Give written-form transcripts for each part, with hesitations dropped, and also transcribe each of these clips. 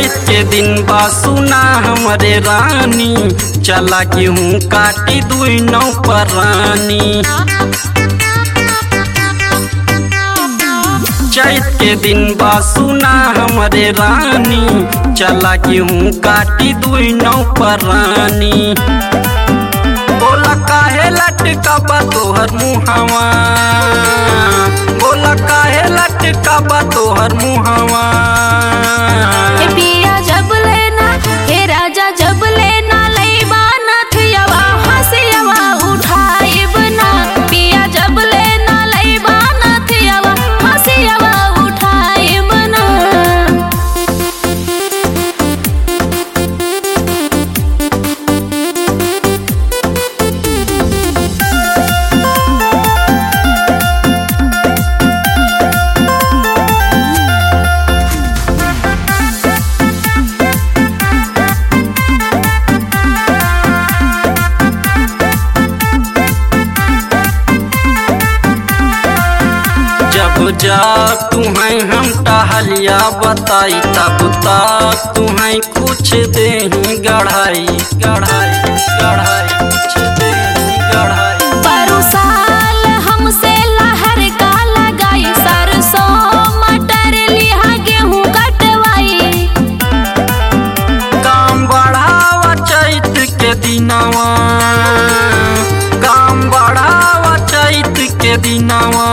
चैत के दिन बा सुना हमरे रानी, चला गेहूँ काटी दुई नौ परानी। चैत के दिन बा सुना हमरे रानी, चला गेहूँ काटी दुई नौ परानी। बोला काहे लटका बा तोहर मुहावा, बोला काहे लटका बा तोहर मुहावा। पिया जब लेना हे राजा जब लेना लईबा नथियावा हसियावा उठाइब ना। पिया जब लेना लईबा नथियावा हसियावा उठाइब ना। जब जब तुम्हें हम टहलिया बताई, तब तक तुम्हें कुछ देही गढ़ाई गढ़ाई गढ़ाई कुछ देही गढ़ाई। परुसाल हमसे लहर का लगाई, सरसों मटर लिहा गेहूं कटवाई। काम बढ़ावा चैत के दिनवा, काम बढ़ावा चैत के दिनवा।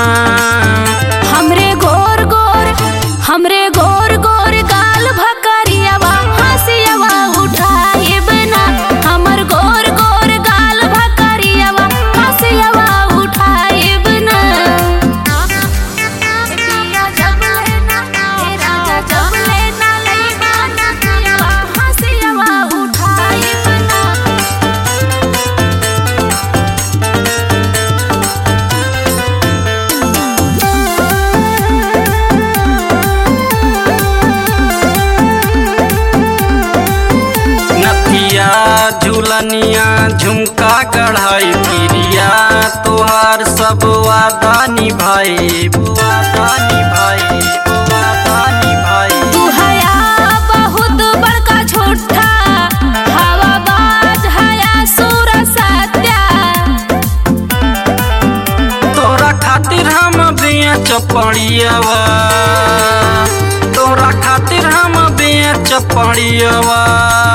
हमरे गोर गोर गाल भकरियावा हसियावा उठाइब ना। हमर गोर गोर गाल भकरियावा हसियावा उठाइब ना। पिया जब लेना हे राजा जब लेना लईबा नथियावा हसियावा उठाइब ना। नथिया झुलनिया झुमका गढ़ाई, पिरिया तोहार सब वादा निभाई वादा निभाई वादा निभाई। तू हया बहुत बड़का झूठा हवाबाज हया सुर सत्या। तोरा खातिर हम बिया चपड़ियावा, तोरा खातिर हम बिया चपड़ियावा।